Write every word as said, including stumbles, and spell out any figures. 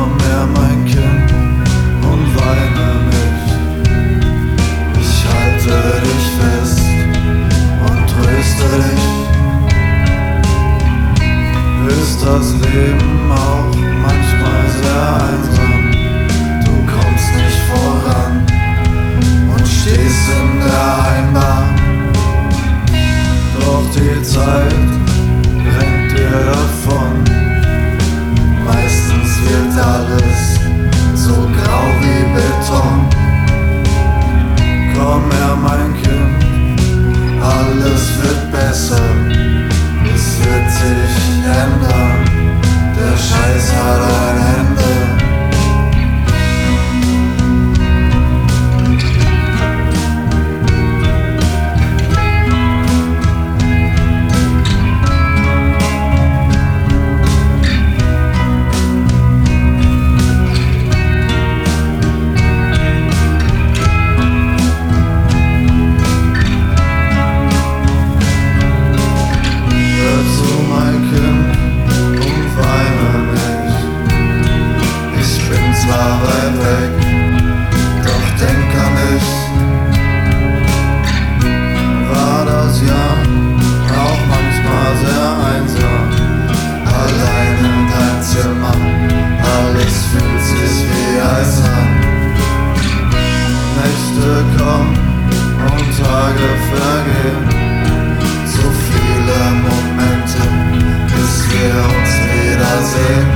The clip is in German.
Komm her, mein Kind, und weine nicht. Ich halte dich fest und tröste dich. Ist das Leben auch manchmal sehr einsam? Du kommst nicht voran und stehst in der Heimbahn. Doch die Zeit rennt dir davon. Meistens wird alles so grau wie Beton. Komm her, mein Kind, alles wird besser. Es wird sich ändern, der Scheiß hat ein Ende. Weit weg, doch denk an mich. War das Jahr auch manchmal sehr einsam? Allein in dein Zimmer, alles fühlt sich wie Eis an. Nächte kommen und Tage vergehen, so viele Momente, bis wir uns wiedersehen.